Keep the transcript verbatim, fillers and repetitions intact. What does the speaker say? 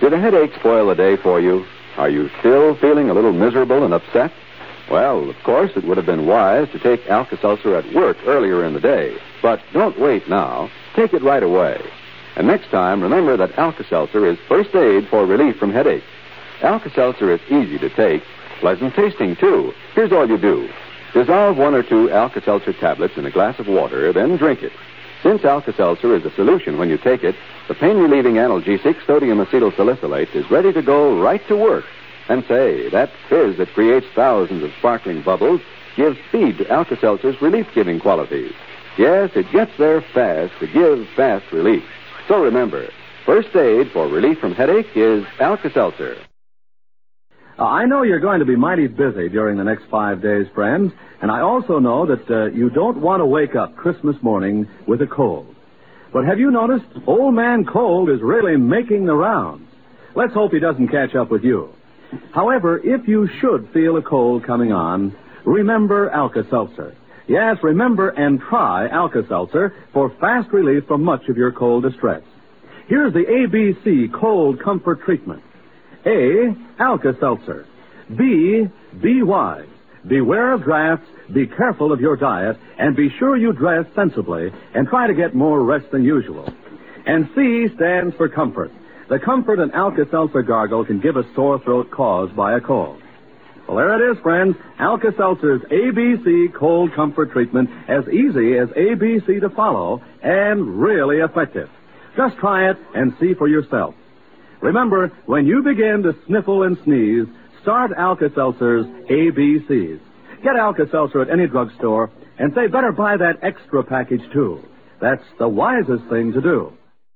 Did a headache spoil the day for you? Are you still feeling a little miserable and upset? Well, of course, it would have been wise to take Alka-Seltzer at work earlier in the day. But don't wait now. Take it right away. And next time, remember that Alka-Seltzer is first aid for relief from headache. Alka-Seltzer is easy to take, pleasant tasting, too. Here's all you do. Dissolve one or two Alka-Seltzer tablets in a glass of water, then drink it. Since Alka-Seltzer is a solution when you take it, the pain-relieving analgesic sodium acetylsalicylate is ready to go right to work. And say, that fizz that creates thousands of sparkling bubbles gives speed to Alka-Seltzer's relief-giving qualities. Yes, it gets there fast to give fast relief. So remember, first aid for relief from headache is Alka-Seltzer. Uh, I know you're going to be mighty busy during the next five days, friends, and I also know that uh, you don't want to wake up Christmas morning with a cold. But have you noticed Old Man Cold is really making the rounds? Let's hope he doesn't catch up with you. However, if you should feel a cold coming on, remember Alka-Seltzer. Yes, remember and try Alka-Seltzer for fast relief from much of your cold distress. Here's the A B CLd comfort treatment. A, Alka-Seltzer. B, be wise. Beware of drafts, be careful of your diet, and be sure you dress sensibly and try to get more rest than usual. And C stands for comfort. The comfort an Alka-Seltzer gargle can give a sore throat caused by a cold. Well, there it is, friends. Alka-Seltzer's A B C cold comfort treatment, as easy as A B C to follow and really effective. Just try it and see for yourself. Remember, when you begin to sniffle and sneeze, start Alka-Seltzer's A B Cs. Get Alka-Seltzer at any drugstore and say, better buy that extra package, too. That's the wisest thing to do.